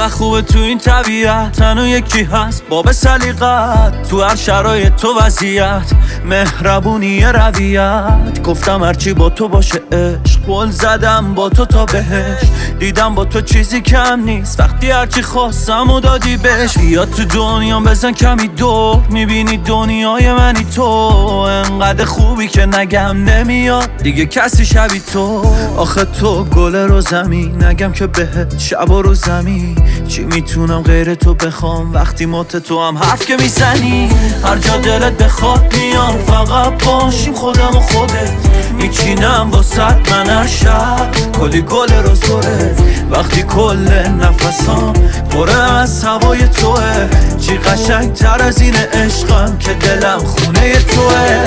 چقدر خوبه تو این طبیعت، تنها یکی هست باب سلیقت، تو هر شرایط تو وضعیت، مهربونی رویت. گفتم هرچی با تو باشه عشق، قول زدم با تو تا بهش، دیدم با تو چیزی کم نیست، وقتی هرچی خواستم و دادی بهش. بیا تو دنیا بزن کمی دور، میبینی دنیای منی تو، انقدر خوبی که نگم نمیاد دیگه کسی شبی تو. آخه تو گل رو زمین، نگم که بهت شب و رو زمین، چی میتونم غیر تو بخوام وقتی مات تو هم حرف که میزنی. هر جا دلت بخواد میام، فقط باشیم خودم و خودت، میچینم واسط من هر شب کلی گل رو زوره، وقتی کل نفسام پره از هوای توه. چی قشنگ تر از این عشقم که دلم خونه توه.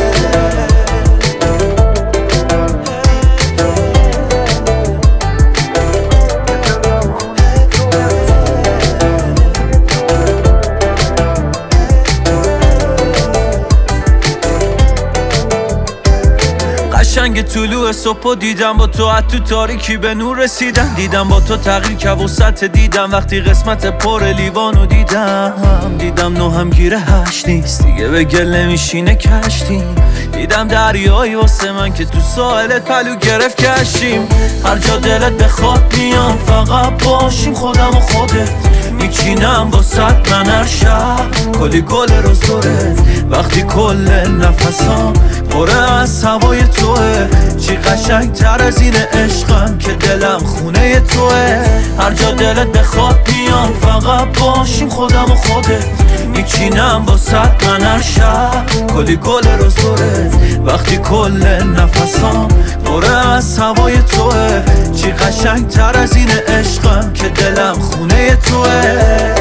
قشنگ طلوع صبح دیدم با تو، از تو تاریکی به نور رسیدم، دیدم با تو تغییر که وسط دیدم، وقتی قسمت پر لیوانو دیدم نو هم گیره هشت نیست دیگه، به گل نمیشینه کشتیم، دیدم دریایی واسه من که تو ساحلت پلو گرفت کشیم. هر جا دلت بخواد میام، فقط باشیم خودم و خودت، میچینم واسط من هر شب کلی گل رو زوره، وقتی کل نفسام پره از هوای توه. چی قشنگ تر از این عشقم که دلم خونه توه. هر جا دلت بخواد میام، فقط باشیم خودم و خودت، میچینم واسط من هر شب کلی گل رو زوره، وقتی کل نفسام پره از هوای توه. چی قشنگ تر از این عشقم که دلم خونه توه.